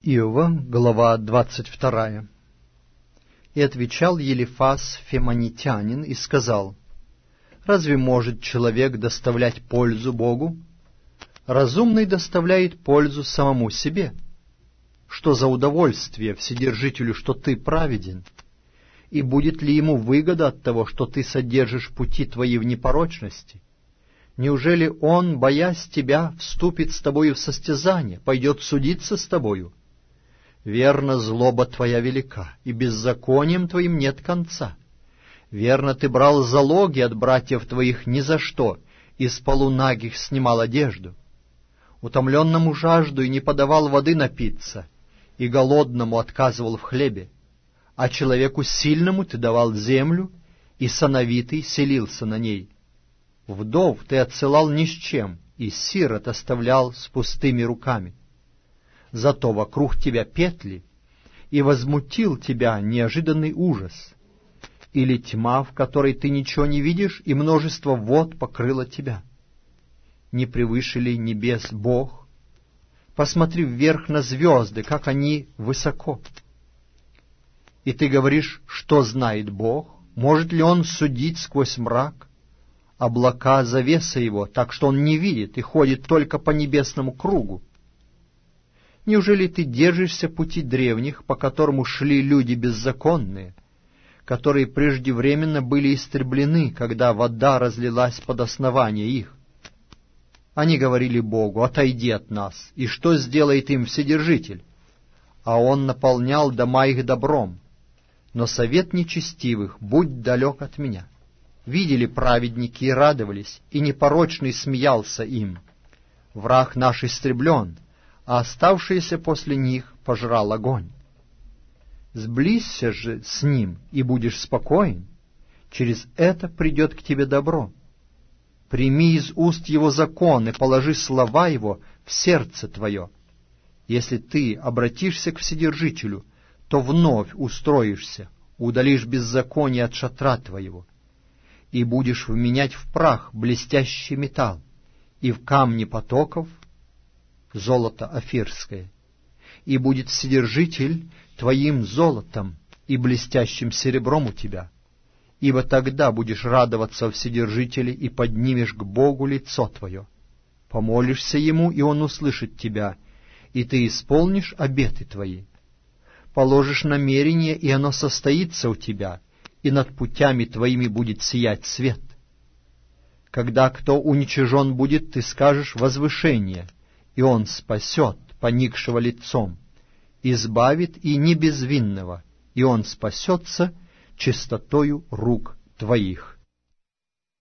Иова, глава 22. И отвечал Елифаз Фемонитянин и сказал: «Разве может человек доставлять пользу Богу? Разумный доставляет пользу самому себе. Что за удовольствие Вседержителю, что ты праведен? И будет ли ему выгода от того, что ты содержишь пути твои в непорочности? Неужели он, боясь тебя, вступит с тобою в состязание, пойдет судиться с тобою? Верно, злоба твоя велика, и беззаконием твоим нет конца. Верно, ты брал залоги от братьев твоих ни за что, и с полунагих снимал одежду. Утомленному жажду и не подавал воды напиться, и голодному отказывал в хлебе. А человеку сильному ты давал землю, и сановитый селился на ней. Вдов ты отсылал ни с чем, и сирот оставлял с пустыми руками. Зато вокруг тебя петли, и возмутил тебя неожиданный ужас. Или тьма, в которой ты ничего не видишь, и множество вод покрыло тебя. Не превыше ли небес Бог? Посмотри вверх на звезды, как они высоко. И ты говоришь, что знает Бог? Может ли Он судить сквозь мрак? Облака — завеса Его, так что Он не видит и ходит только по небесному кругу. Неужели ты держишься пути древних, по которому шли люди беззаконные, которые преждевременно были истреблены, когда вода разлилась под основание их? Они говорили Богу: «Отойди от нас». И что сделает им Вседержитель? А Он наполнял дома их добром. Но совет нечестивых будь далек от меня. Видели праведники и радовались, и непорочный смеялся им. Враг наш истреблен, а оставшиеся после них пожрал огонь. Сблизься же с ним, и будешь спокоен. Через это придет к тебе добро. Прими из уст его закон и положи слова его в сердце твое. Если ты обратишься к Вседержителю, то вновь устроишься, удалишь беззаконие от шатра твоего, и будешь вменять в прах блестящий металл, и в камни потоков золото офирское, и будет Вседержитель твоим золотом и блестящим серебром у тебя, ибо тогда будешь радоваться во Вседержителе и поднимешь к Богу лицо твое. Помолишься Ему, и Он услышит тебя, и ты исполнишь обеты твои. Положишь намерение, и оно состоится у тебя, и над путями твоими будет сиять свет. Когда кто уничижен будет, ты скажешь возвышение, и Он спасет поникшего лицом, избавит и не безвинного, и он спасется чистотою рук твоих.